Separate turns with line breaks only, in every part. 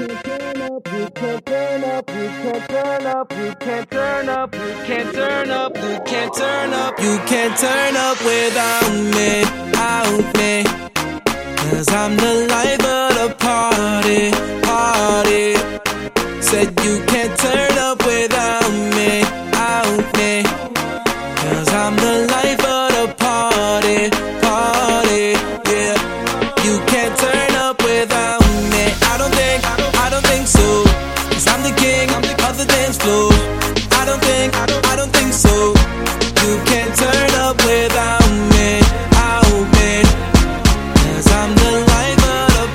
You can't turn up, you can't turn up, you can't turn up, you can't turn up, you can't turn up, you can't turn up without me, out me. Cause I'm the life of the party, party. Said you can't turn up without me, out me. Cause I'm the life of the party, party, yeah. You can't turn up without me. I don't think so. Cause I'm the king of the dance floor. I don't think so. You can't turn up without me, out me. Cause I'm the life of the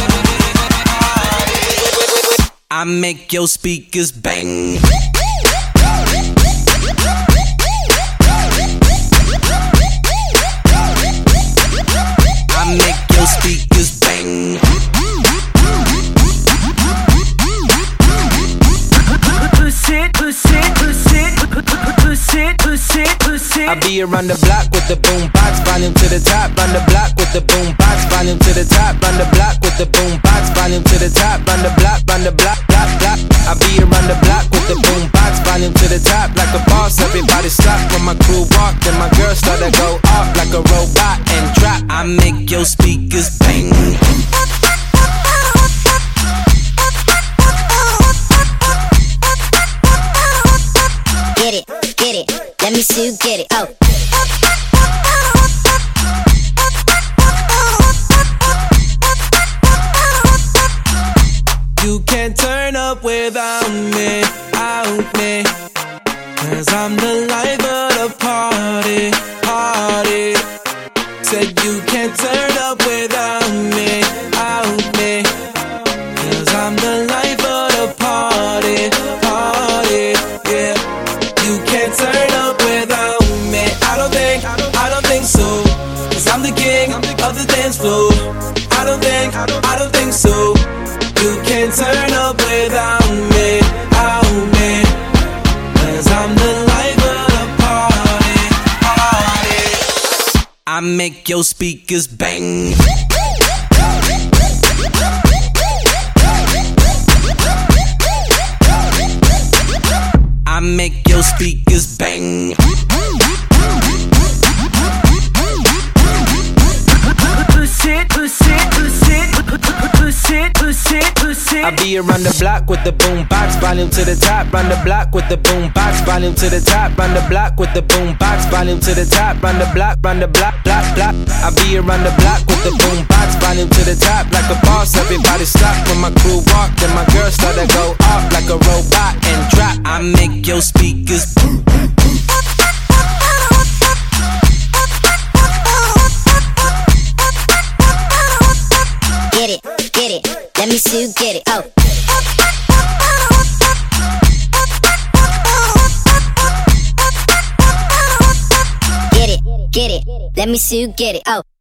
party. I make your speakers bang. I make your speakers bang. I be around the block with the boom box, volume to the top. Run the block with the boom box, volume to the top. Run the block with the boom box, volume to the top. Run the block, block, block. I be around the block with the boom box, volume to the top. Like a boss, everybody stop when my crew walk. Then my girl start to go off like a robot and drop. I make your speakers bang.
Get it, let me see you get it, oh.
You can't turn up without me, out me. Cause I'm the life of the party, party. Said you can't turn up without me, out me. Cause I'm the life of the party, party, yeah. You can't turn up without me. I don't think so. Cause I'm the king of the dance floor. I don't think so. You can't turn up without me, out me. Cause I'm the life of the party, party. I make your speakers bang. I make your speakers bang. I be around the block with the boom box, volume to the top. Run the block with the boom box, volume to the top. Run the block with the boom box, volume to the top. Run the block, block, block. I be around the block with the boom box, volume to the top. Like a boss, everybody stop when my crew walk. Then my girl start to go off like a robot and drop. I make your speakers boom.
Get it, let me see you get it, oh. Get it, let me see you get it, oh.